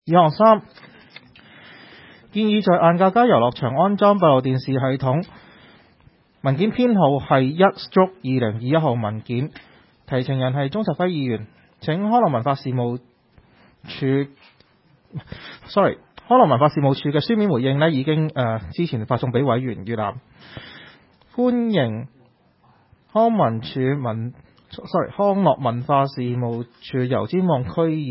二項三，建議在晏架街遊樂場安裝閉路電視系統。文件編號係 1/2021 號文件，提呈人係鍾澤輝議員。請康樂文化事務處嘅書面回應呢已經之前發送俾委員閱覽。歡迎康樂文化事務處油尖旺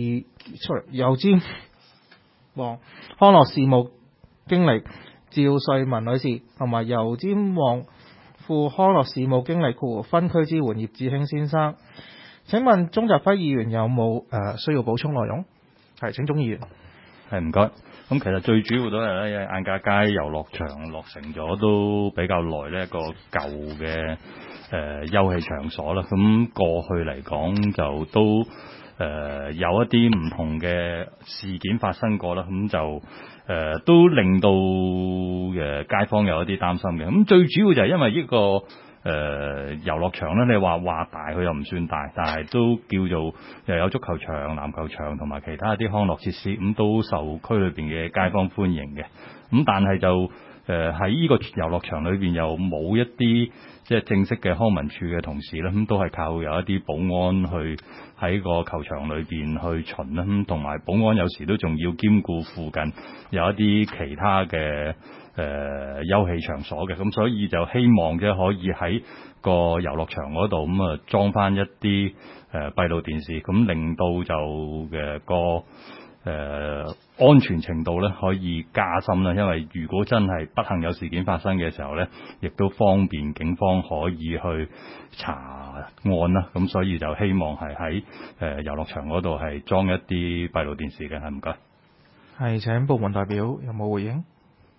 康樂事務經理趙瑞文女士同埋油尖旺副康樂事務經理分區支援葉志興先生。請問鍾澤輝議員有冇需要補充內容？係，請鍾議員。 係，唔該。咁其實最主要都係咧，晏架街遊樂場落成咗都比較耐呢一個舊嘅休憩場所啦。咁過去嚟講就都有一啲唔同嘅事件發生過啦。咁就都令到街坊有一啲擔心嘅。咁最主要就係因為呢個遊樂場咧，你話大佢又唔算大，但係都叫做又有足球場、籃球場同埋其他啲康樂設施，咁都受區裏邊嘅街坊歡迎嘅。咁但係就喺呢個遊樂場裏邊又冇一啲即係正式嘅康文署嘅同事咧，咁都係靠有一啲保安去喺個球場裏邊去巡啦，咁同埋保安有時都仲要兼顧附近有一啲其他嘅休憩場所嘅，咁所以就希望嘅可以喺個遊樂場嗰度咁裝翻一啲閉路電視，咁令到就個安全程度咧可以加深啦。因為如果真係不幸有事件發生嘅時候咧，亦都方便警方可以去查案啦。咁所以就希望係喺遊樂場嗰度係裝一啲閉路電視嘅。係，唔該。 係，請部門代表有冇回應？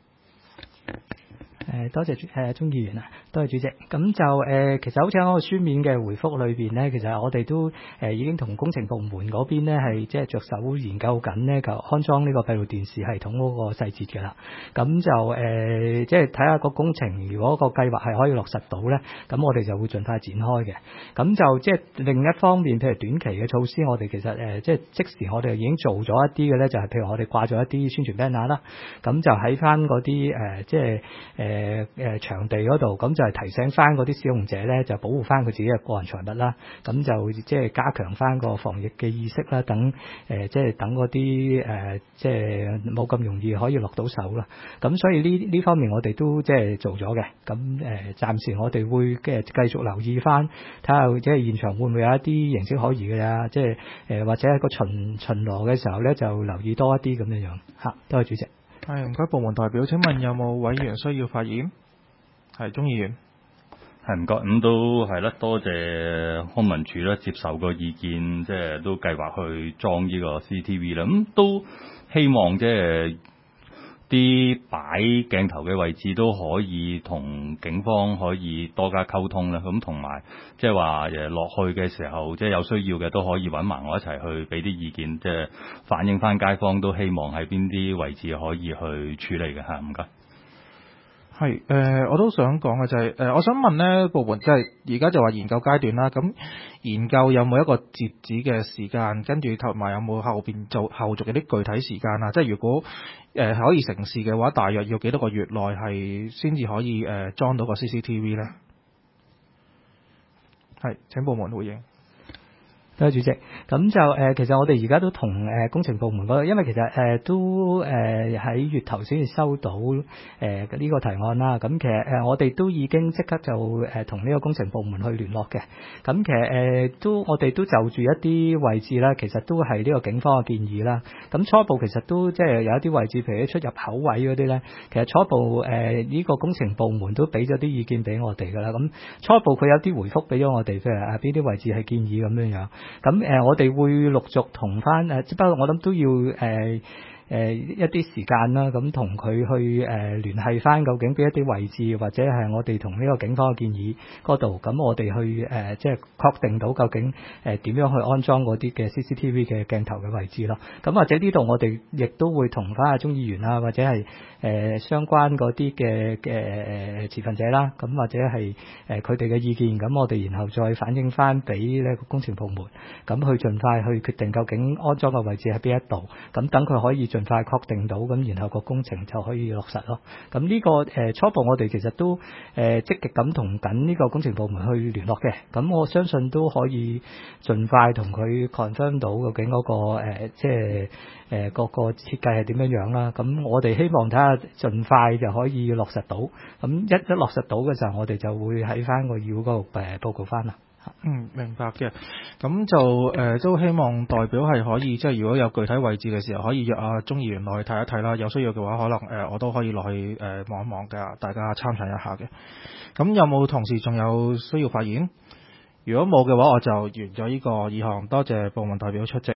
多謝鍾議員啊，多謝主席。咁就其實好似喺我書面嘅回覆裏邊呢，其實我哋都已經同工程部門嗰邊呢係即係着手研究緊呢就安裝呢個閉路電視系統嗰個細節嘅啦。咁就即係睇下個工程，如果個計劃係可以落實到呢，咁我哋就會盡快展開嘅。咁就即係另一方面，譬如短期嘅措施，我哋其實即係即時我哋已經做咗一啲嘅呢，就係譬如我哋掛咗一啲宣傳 banner 啦。咁就喺翻嗰啲即係場地嗰度，咁就係提醒翻嗰啲使用者咧，就保護翻佢自己嘅個人財物啦。咁就即係加強翻個防疫嘅意識啦，等即係等嗰啲即係冇咁容易可以落到手啦。咁所以呢方面我哋都即係做咗嘅。咁暫時我哋會繼續留意翻，睇下即係現場會唔會有一啲形式可疑嘅啊？即係或者喺個巡邏嘅時候咧，就留意多一啲咁樣樣嚇。多謝主席。 係，唔該，部門代表，請問有冇委員需要發言？係，鍾議員。 係，唔該，咁都係啦，多謝康文署啦，接受個意見，即係都計劃去裝呢個 CCTV 啦。咁都希望即係啲擺鏡頭嘅位置都可以同警方可以多加溝通啦。咁同埋即係話落去嘅時候，即係有需要嘅都可以揾埋我一齊去俾啲意見，即係反映翻街坊都希望喺邊啲位置可以去處理嘅嚇。唔該。 係，我都想講嘅就係我想問呢部門，即係而家就話研究階段啦。咁研究有冇一個截止嘅時間，跟住同埋有冇後邊做後續嘅啲具體時間啊？即係如果可以成事嘅話，大約要幾多個月內係先至可以裝到個 CCTV 呢？係，請部門回應。 多謝主席。咁就其實我哋而家都同工程部門嗰度，因為其實都喺月頭先至收到呢個提案啦。咁其實我哋都已經即刻就同呢個工程部門去聯絡嘅。咁其實我哋都就住一啲位置啦，其實都係呢個警方嘅建議啦。咁初步其實都即係有一啲位置，譬如啲出入口位嗰啲咧，其實初步呢個工程部門都俾咗啲意見俾我哋㗎啦。咁初步佢有啲回覆俾咗我哋，譬如邊啲位置係建議咁樣樣。咁我哋會陸續同翻不過我諗都要一啲時間啦，咁同佢去聯繫翻究竟邊一啲位置，或者係我哋同呢個警方嘅建議嗰度，咁我哋去即係確定到究竟點樣去安裝嗰啲嘅 CCTV 嘅鏡頭嘅位置咯。咁或者呢度我哋亦都會同翻阿鍾議員啊，或者係相關嗰啲嘅持份者啦，咁或者係佢哋嘅意見，咁我哋然後再反映翻俾呢個工程部門，咁去盡快去決定究竟安裝嘅位置喺邊一度，咁等佢可以盡快確定到，咁然後個工程就可以落實咯。咁呢個初步我哋其實都積極咁同緊呢個工程部門去聯絡嘅，咁我相信都可以盡快同佢 confirm 到究竟嗰個即係個設計係點樣樣啦。咁我哋希望睇下盡快就可以落實到，咁一落實到嘅時候，我哋就會喺翻個議會嗰度報告翻啦。 明白嘅。咁就都希望代表係可以，即係如果有具體位置嘅時候，可以約阿鍾議員落去睇一睇啦。有需要嘅話，可能我都可以落去望一望㗎，大家參詳一下嘅。咁有冇同事仲有需要發言？如果冇嘅話，我就完咗呢個議項。多謝部門代表出席。